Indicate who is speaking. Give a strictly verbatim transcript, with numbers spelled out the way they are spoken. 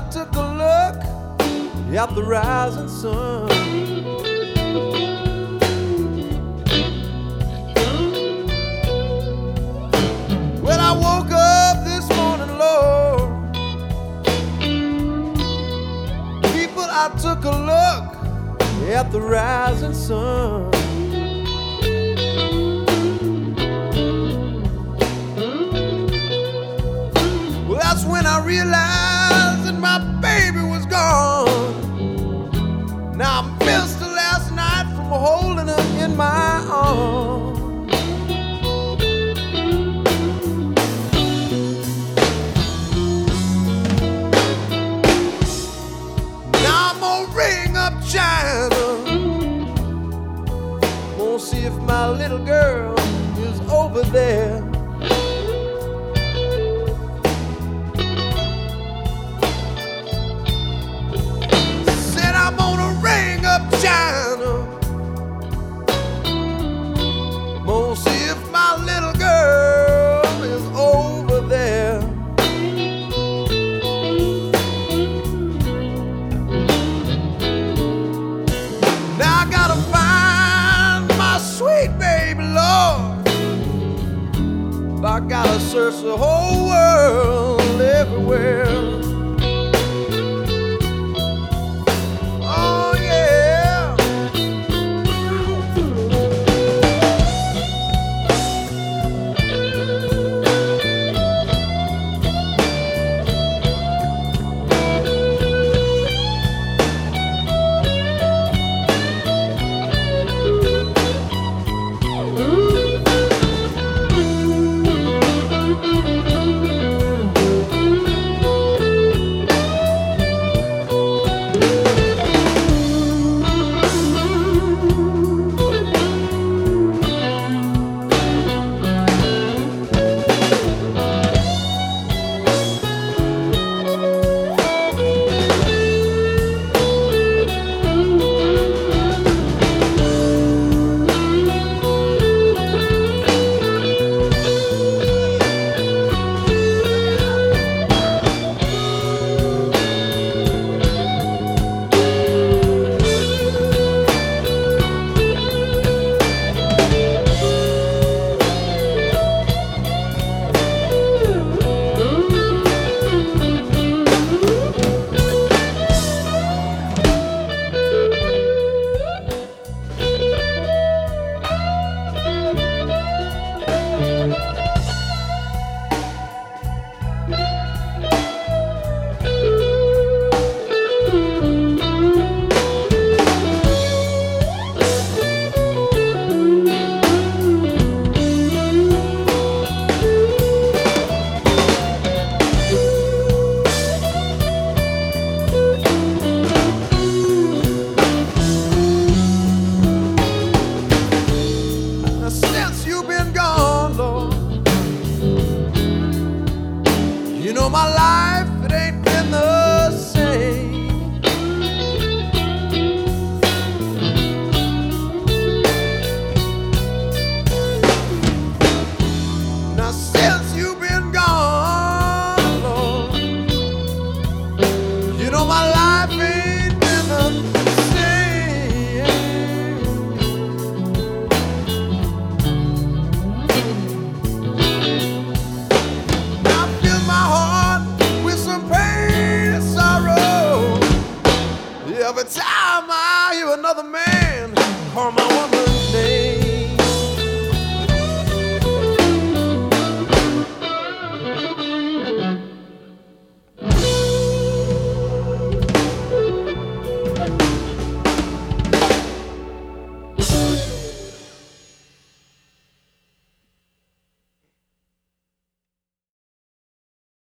Speaker 1: took a look at the rising sun. When I woke up this morning, Lord, people, I took a look at the rising sun. Well, that's when I realized that my baby was gone. Now I missed her last night from holding her in my arms. China, gonna see if my little girl is over there. Said I'm gonna ring up China, gonna see if my little girl is over there. I gotta search the whole world everywhere. Oh yeah. You know my life, it ain't been the same. Now since you've been gone, Lord, you know my life ain't been the same. Now fill my heart with some pain and sorrow every time I hear another man call my woman's name.